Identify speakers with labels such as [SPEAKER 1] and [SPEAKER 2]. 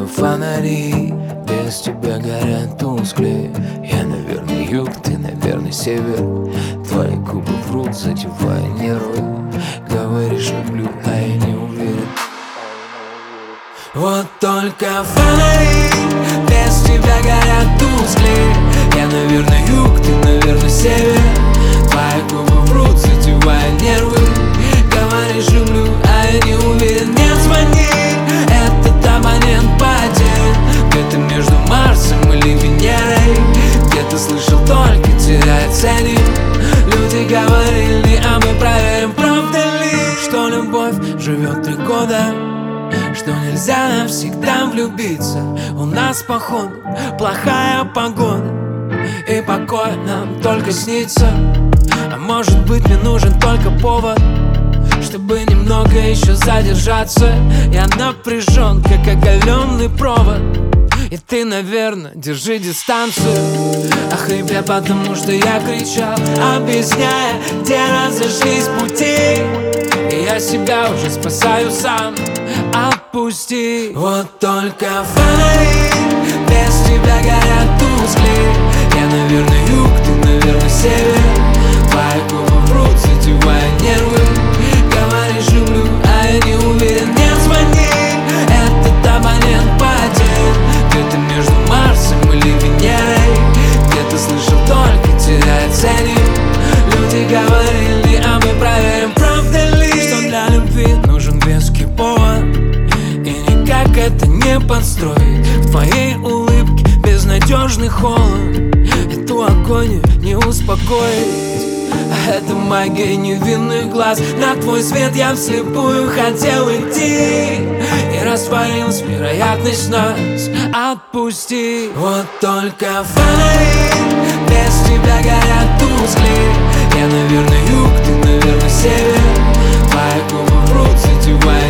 [SPEAKER 1] только фонари без тебя горят тусклее. Я, наверное, юг, ты, наверное, север. Твои губы врут, задевая нервы. Говоришь, люблю, а я не уверен. Вот только фонари без тебя горят тусклее. Я, наверное, юг, ты, наверное, север. Твои губы врут, задевая нервы. Говоришь, люблю, а я не уверен. Не звони, этот абонент потерян. Где-то между Марсом или Венерой. Где-то слышал, только теряет ценник. Люди говорили, а мы проверим, правда ли, что любовь живет 3 года, что нельзя навсегда влюбиться. У нас, походу, плохая погода, и покой нам только снится. А может быть, мне нужен только повод, чтобы немного еще задержаться. Я напряжен, как оголенный провод, и ты, наверное, держи дистанцию. Охрип я, потому что я кричал, объясняя, где разошлись пути. И я себя уже спасаю сам. Отпусти. Вот только фонари без тебя горят тусклее. Я, наверное, юг, ты, наверное, север. Твои губы врут, задевая нервы. Говоришь, люблю, а я не уверен. Не звони, этот абонент потерян. Где-то между Марсом или Венерой. Где-то слышал, только теряет ценник. Люди говорили, а мы проверим, правда ли, что для любви нужен веский повод. И никак это не подстроить. В твоей улыбке безнадежный холод. Эту агонию не успокоить. А это магия невинных глаз. На твой свет я вслепую хотел идти. И растворилась вероятность нас. Отпусти. Вот только фонари без тебя горят тусклее. Я, наверное, юг, ты, наверное, север. Твои губы врут, задевая